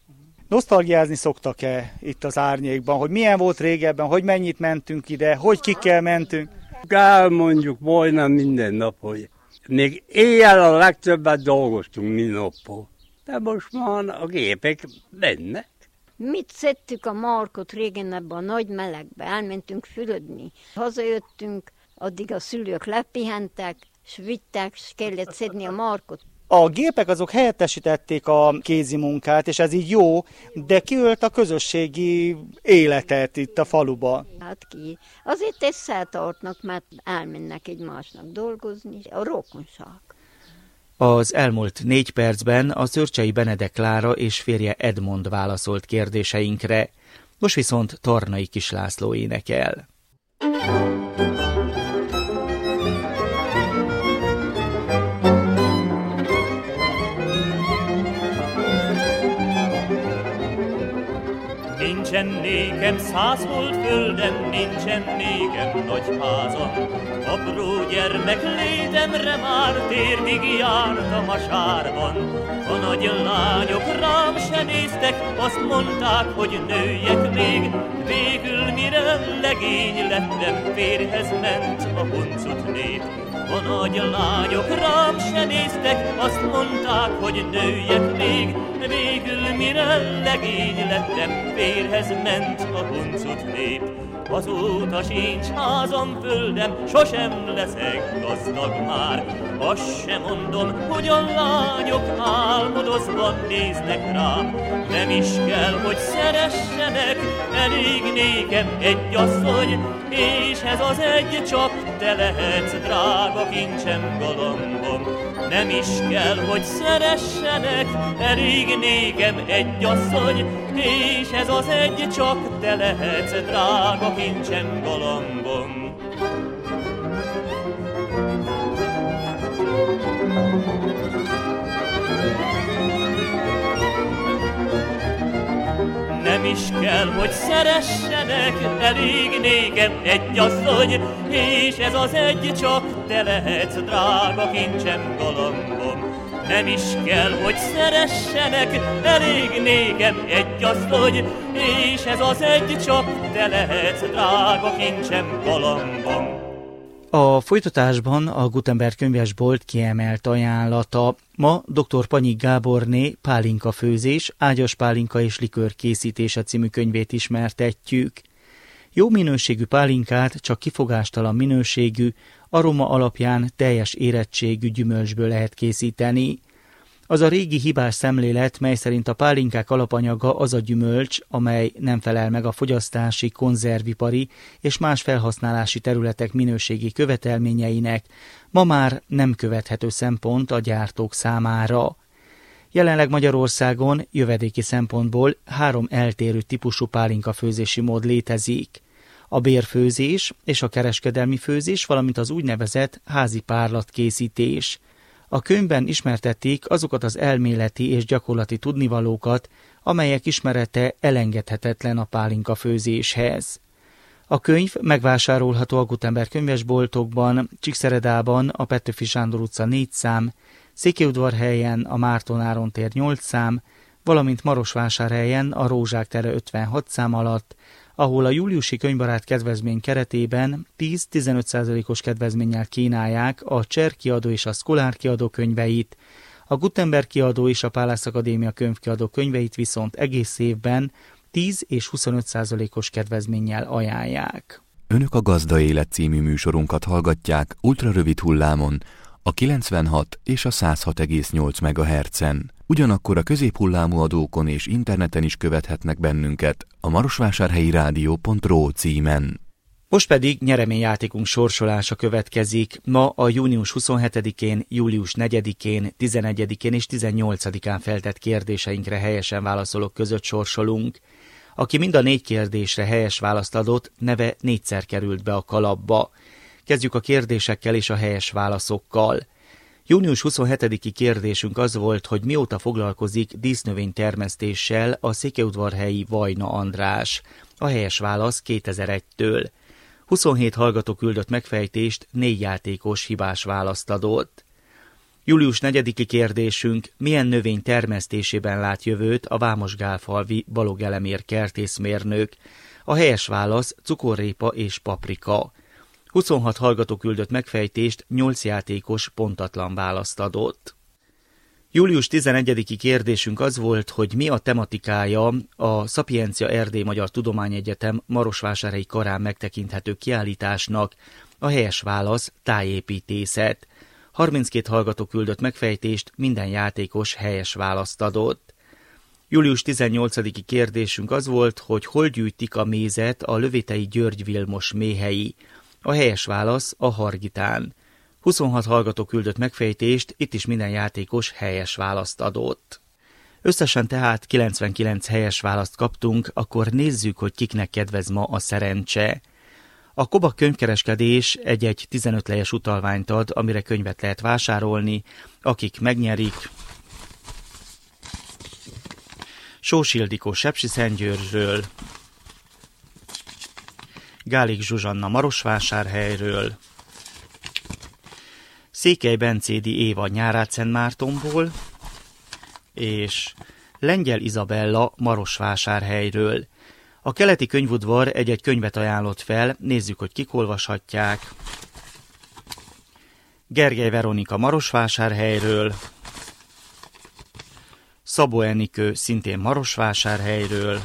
Nosztalgiázni szoktak-e itt az árnyékban, hogy milyen volt régebben, hogy mennyit mentünk ide, hogy kikkel mentünk?
Elmondjuk majdnem minden nap, hogy még éjjel a legtöbbet dolgoztunk, mint nappal. De most már a gépek mennek.
Mit szedtük a markot régen ebben a nagy melegbe, elmentünk fürödni. Hazajöttünk, addig a szülők lepihentek, s vittek, s kellett szedni a markot.
A gépek azok helyettesítették a kézi munkát, és ez így jó, de kiölt a közösségi életet itt a faluba.
Hát ki? Azért összetartnak, mert elmennek egymásnak dolgozni, a rokonság.
Az elmúlt négy percben a Szörcsei Benedek Klára és férje Edmond válaszolt kérdéseinkre. Most viszont Tarnai Kis László énekel.
Nincsen nékem száz volt földem, nincsen nékem nagy házam. Apró gyermek létemre már térdig jártam a sárban. A nagy lányok rám se néztek, azt mondták, hogy nőjek még. Végül mire legény lettem, férjhez ment a huncut nép. A nagy lányok rám se néztek, azt mondták, hogy nőjek még. Végül mire legény lettem, férjhez ment a huncut nép. Azóta sincs házam, földem, sosem leszek gazdag már. Azt sem mondom, hogy a lányok álmodozva néznek rám. Nem is kell, hogy szeressenek, elég nékem egy asszony, és ez az egy csak te lehetsz, drága kincsem, galambom. Nem is kell, hogy szeressenek, elég nékem egy asszony, és ez az egy csak te lehetsz, drága kincsem, galambom. Nem is kell, hogy szeressenek, elég nékem egy asszony, és ez az egy csak te lehetsz, drága kincsem, galambom. Nem is kell, hogy szeressenek, elég nékem egy asszony, és ez az egy csak te lehetsz, drága kincsem, galambom.
A folytatásban a Gutenberg könyvesbolt kiemelt ajánlata. Ma dr. Panyik Gáborné Pálinka főzés, ágyas pálinka és likőr készítése című könyvét ismertetjük. Jó minőségű pálinkát csak kifogástalan minőségű, aroma alapján teljes érettségű gyümölcsből lehet készíteni. Az a régi hibás szemlélet, mely szerint a pálinkák alapanyaga az a gyümölcs, amely nem felel meg a fogyasztási, konzervipari és más felhasználási területek minőségi követelményeinek, ma már nem követhető szempont a gyártók számára. Jelenleg Magyarországon jövedéki szempontból három eltérő típusú pálinkafőzési mód létezik. A bérfőzés és a kereskedelmi főzés, valamint az úgynevezett házi párlatkészítés. A könyvben ismertették azokat az elméleti és gyakorlati tudnivalókat, amelyek ismerete elengedhetetlen a pálinkafőzéshez. A könyv megvásárolható a Gutenberg könyvesboltokban, Csíkszeredában a Petőfi Sándor utca négy szám, Székelyudvarhelyen a Márton Áron tér nyolc szám, valamint Marosvásárhelyen a Rózsák tere ötvenhat szám alatt, ahol a júliusi könyvbarát kedvezmény keretében tíz-tizenöt százalékos kedvezménnyel kínálják a Cser kiadó és a Szkolár kiadó könyveit, a Gutenberg kiadó és a Pálász Akadémia könyvkiadó könyveit viszont egész évben tíz és huszonöt százalékos kedvezménnyel ajánlják.
Önök a Gazda Élet című műsorunkat hallgatják ultrarövid hullámon, a kilencvenhat és a száz hat egész nyolc megahertzen. Ugyanakkor a középhullámú adókon és interneten is követhetnek bennünket a marosvásárhelyi rádió pont ro címen.
Most pedig nyereményjátékunk sorsolása következik. Ma a június huszonhetedikén, július negyedikén, tizenegyedikén és tizennyolcadikán feltett kérdéseinkre helyesen válaszolók között sorsolunk. Aki mind a négy kérdésre helyes választ adott, neve négyszer került be a kalapba. Kezdjük a kérdésekkel és a helyes válaszokkal. június huszonhetediki kérdésünk az volt, hogy mióta foglalkozik dísznövénytermesztéssel a székelyudvarhelyi Vajna András. A helyes válasz kétezer-egytől. huszonhét hallgató küldött megfejtést, négy játékos hibás választ adott. Július negyediki kérdésünk, milyen növény termesztésében lát jövőt a vámosgálfalvi Balog Elemér kertészmérnök? A helyes válasz cukorrépa és paprika. huszonhat hallgató küldött megfejtést, nyolc játékos pontatlan választ adott. Július tizenegyediki kérdésünk az volt, hogy mi a tematikája a Szapiencia Erdély Magyar Tudományegyetem Marosvásárhelyi karán megtekinthető kiállításnak. A helyes válasz tájépítészet. harminckét hallgató küldött megfejtést, minden játékos helyes választ adott. Július tizennyolcadiki kérdésünk az volt, hogy hol gyűjtik a mézet a Lövétei György Vilmos méhei. A helyes válasz a Hargitán. huszonhat hallgató küldött megfejtést, itt is minden játékos helyes választ adott. Összesen tehát kilencvenkilenc helyes választ kaptunk, akkor nézzük, hogy kiknek kedvez ma a szerencse. A Kobak könyvkereskedés egy-egy tizenöt lejes utalványt ad, amire könyvet lehet vásárolni, akik megnyerik. Sós Ildikó Sepsiszentgyörgyről, Gálik Zsuzsanna Marosvásárhelyről, Székely Bencédi Éva Nyárád-Szentmártonból, és Lengyel Izabella Marosvásárhelyről. A keleti könyvudvar egy-egy könyvet ajánlott fel, nézzük, hogy kik olvashatják. Gergely Veronika Marosvásárhelyről, Szabó Enikő szintén Marosvásárhelyről,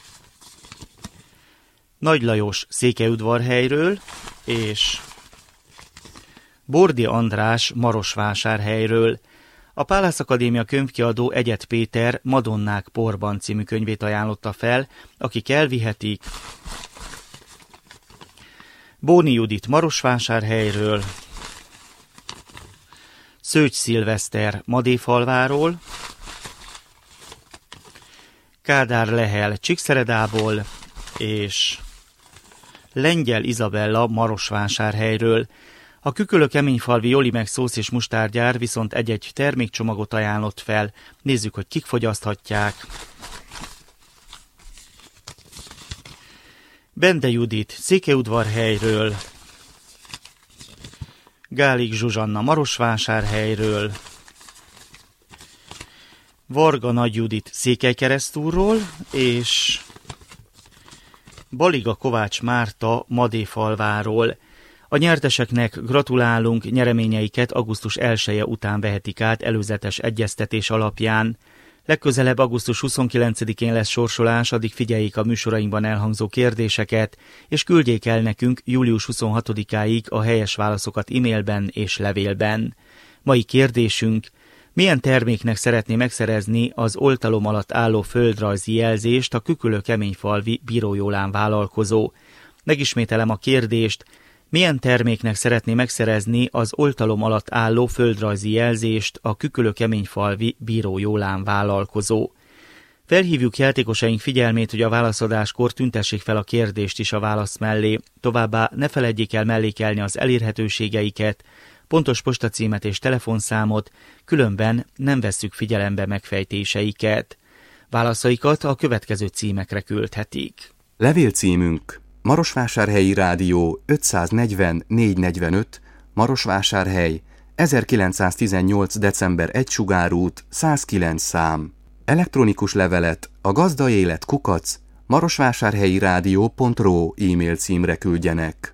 Nagy Lajos Székelyudvarhelyről, és Bordi András Marosvásárhelyről. A Pálász Akadémia könyvkiadó Egyet Péter Madonnák porban című könyvét ajánlotta fel, akik elvihetik. Bóni Judit Marosvásárhelyről, Szőcs Szilveszter Madéfalváról, Kádár Lehel Csíkszeredából, és Lengyel Izabella Marosvásárhelyről. A Kükölök Keményfalvi Joli meg szósz és mustárgyár viszont egy-egy termékcsomagot ajánlott fel. Nézzük, hogy kik fogyaszthatják. Bende Judit Székelyudvarhelyről, Gálik Zsuzsanna Marosvásárhelyről, Varga Nagy Judit Székelykeresztúrról, és Baliga Kovács Márta Madéfalváról. A nyerteseknek gratulálunk, nyereményeiket augusztus elseje után vehetik át előzetes egyeztetés alapján. Legközelebb augusztus huszonkilencedikén lesz sorsolás, addig figyeljék a műsorainkban elhangzó kérdéseket, és küldjék el nekünk július huszonhatodikáig a helyes válaszokat e-mailben és levélben. Mai kérdésünk: milyen terméknek szeretné megszerezni az oltalom alatt álló földrajzi jelzést a Kükülő-Keményfalvi Bíró Jólán vállalkozó? Megismételem a kérdést: milyen terméknek szeretné megszerezni az oltalom alatt álló földrajzi jelzést a Kükülő-Keményfalvi Bíró Jólán vállalkozó? Felhívjuk játékosaink figyelmét, hogy a válaszadáskor tüntessék fel a kérdést is a válasz mellé, továbbá ne feledjék el mellékelni az elérhetőségeiket, pontos postacímet és telefonszámot, különben nem vesszük figyelembe megfejtéseiket. Válaszaikat a következő címekre küldhetik.
Levélcímünk: Marosvásárhelyi Rádió ötszáznegyven négyszáznegyvenöt, Marosvásárhely, ezerkilencszáztizennyolc. december egy Sugárút, százkilenc szám. Elektronikus levelet a gazdaélet kukac marosvásárhelyi rádió pont ro e-mail címre küldjenek.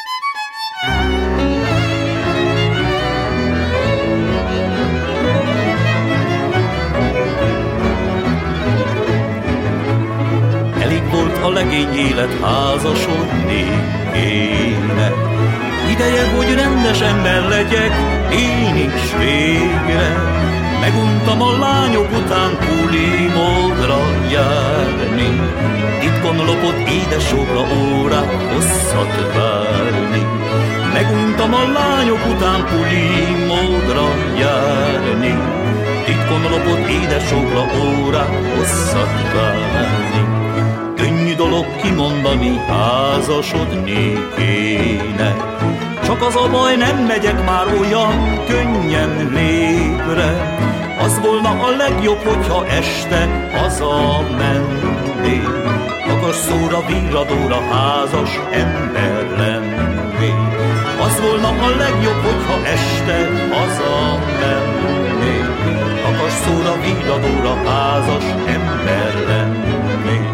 Elég volt a legény élet, házasodni kéne. Ideje, hogy rendes ember legyek, én is végre. Meguntam a lányok után pulimodra járni. Titkon lopott édesokra órák hosszat várni. Meguntam a lányok után pulimodra járni. Titkon lopott édesokra órák hosszat várni. Könnyű dolog kimondani, házasodni kéne. Csak az a baj, nem megyek már olyan könnyen lépre. Az volna a legjobb, hogyha este hazamennék. Kakas szóra, virradóra házas ember lennék. Az
volna a legjobb, hogyha este hazamennék, kakasszóra, víradóra, házas ember lennék.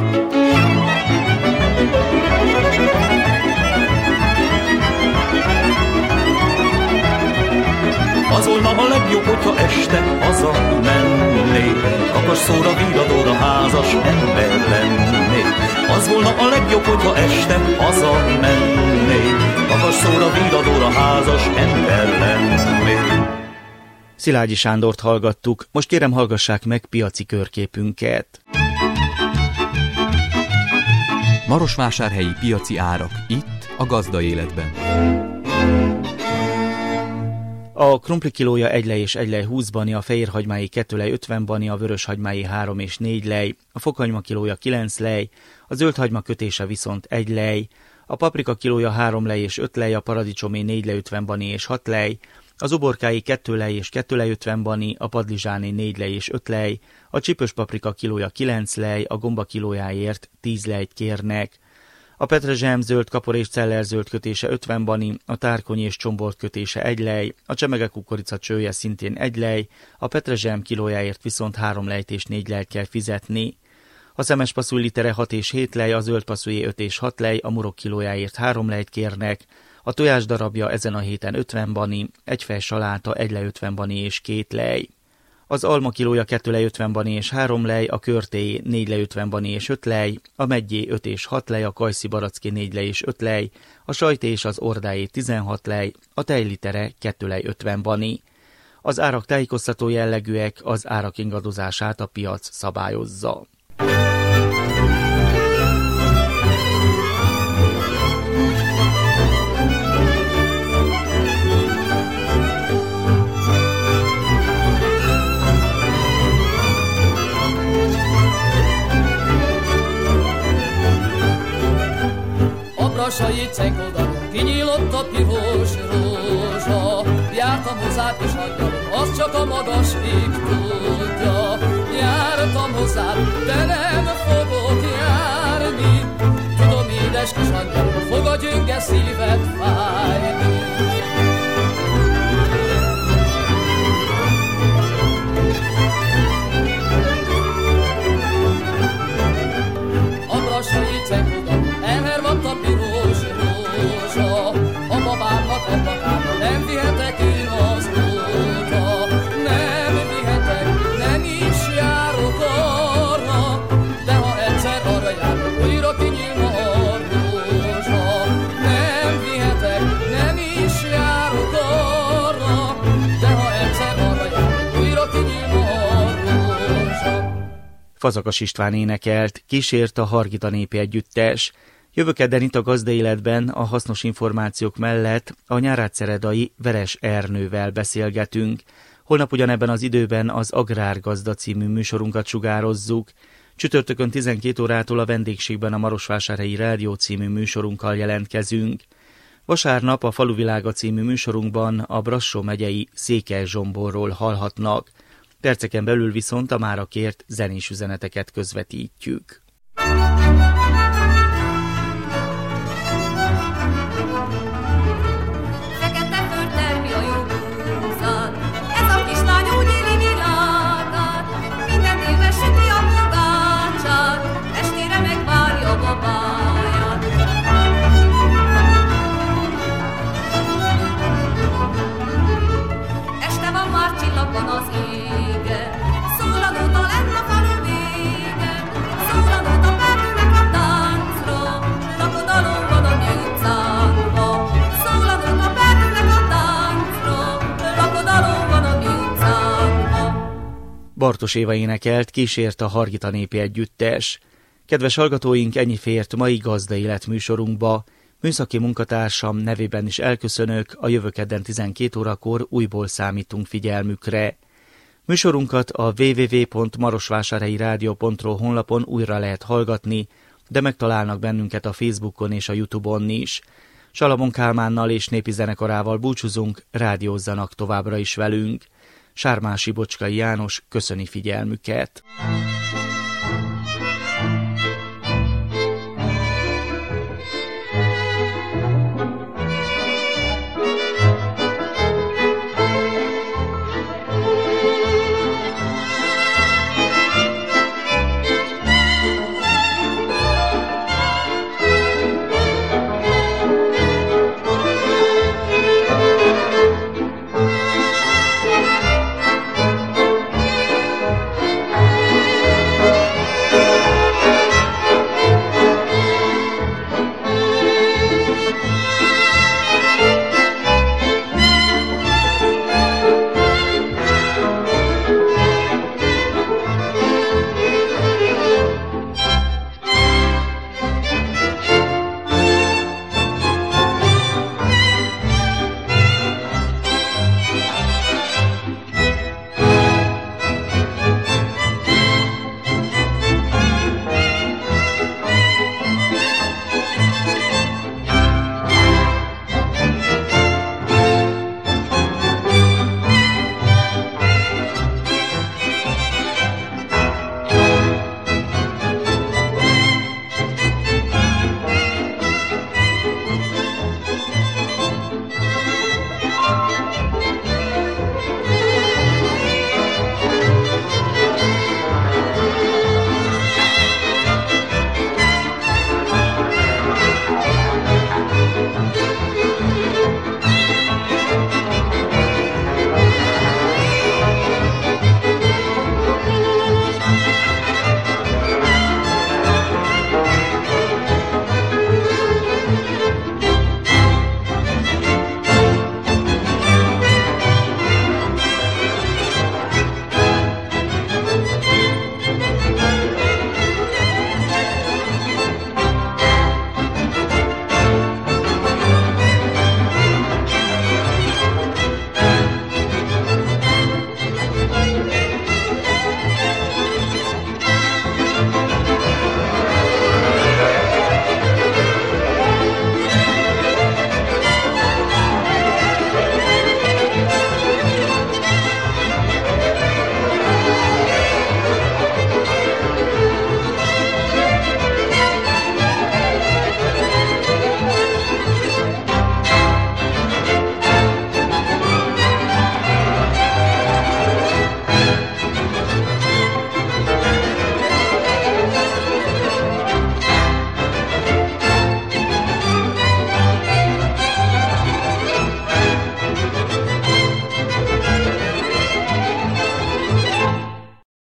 Az volna a legjobb, hogyha este hazamennék, kakasszóra, víradóra, házas ember lennék. Az volna a legjobb, hogyha este hazamennék, kakasszóra, víradóra, házas ember lennék.
Szilágyi Sándort hallgattuk, most kérem hallgassák meg piaci körképünket.
Marosvásárhelyi piaci árak itt a Gazda Életben.
A krumpli kilója egy lej és egy lej húsz bani, a fehérhagymái kettő lej ötven bani, a vöröshagymái három és négy lej, a fokhagyma kilója kilenc lej, a zöldhagyma kötése viszont egy lej, a paprika kilója három lej és öt lej, a paradicsomé négy lej ötven bani és hat lej, az uborkái kettő lej és kettő lej ötven bani, a padlizsáné négy lej és öt lej, a csípős paprika kilója kilenc lej, a gomba kilójáért tíz lejt kérnek. A petrezselyem zöld, kapor és cellerzöld kötése ötven bani, a tárkony és csombort kötése egy lej, a csemege kukorica csője szintén egy lej, a petrezselyem kilójáért viszont három lejt és négy lejt kell fizetni. A szemes passzúj litere hat és hét lej, a zöld passzújé öt és hat lej, a murok kilójáért három lejt kérnek, a tojás darabja ezen a héten ötven bani, egy fej saláta egy lej ötven bani és két lej. Az alma kilója kettő lej ötven bani és három lej, a körtéjé négy lej ötven bani és öt lej, a meggyé öt és hat lej, a kajszi baracké négy lej és öt lej, a sajté és az ordájé tizenhat lej, a tejlitere kettő lej ötven bani. Az árak tájékoztató jellegűek, az árak ingadozását a piac szabályozza.
Brassai cenkoldalon kinyílott a piros rózsa, jártam hozzád és angyalom, azt csak a magas ég tudja. Jártam hozzád, de nem fogok járni, tudom, édes kis angyalom, fog a gyönge szíved fájni. A brassai cenkoldalon elhervadt a piros rózsa, a babámnak ebbakába nem vihetek én azóta. Nem vihetek, nem is járok arra, de ha egyszer arra járok, újra kinyílna a rózsa. Nem vihetek, nem is járok arra, de ha egyszer arra járok, újra kinyílna a rózsa.
Fazakas István énekelt, kísért a Hargita népi együttes. Jövő kedden itt a Gazda Életben a hasznos információk mellett a nyárátszeredai Veres Ernővel beszélgetünk. Holnap ugyanebben az időben az Agrárgazda című műsorunkat sugározzuk. Csütörtökön tizenkét órától a vendégségben a Marosvásárhelyi Rádió című műsorunkkal jelentkezünk. Vasárnap a Faluvilága című műsorunkban a Brassó megyei Székelyzsomborról hallhatnak. Perceken belül viszont a mára kért zenés üzeneteket közvetítjük. Bartos Éva énekelt, kísért a Hargita népi együttes. Kedves hallgatóink, ennyi fért mai Gazda Élet műsorunkba. Műszaki munkatársam nevében is elköszönök, a jövő kedden tizenkét órakor újból számítunk figyelmükre. Műsorunkat a double-u double-u double-u pont marosvásárhelyi rádió pont ro honlapon újra lehet hallgatni, de megtalálnak bennünket a Facebookon és a YouTube-on is. Salamon Kálmánnal és népi zenekarával búcsúzunk, rádiózzanak továbbra is velünk. Sármási Bocskai János köszöni figyelmüket.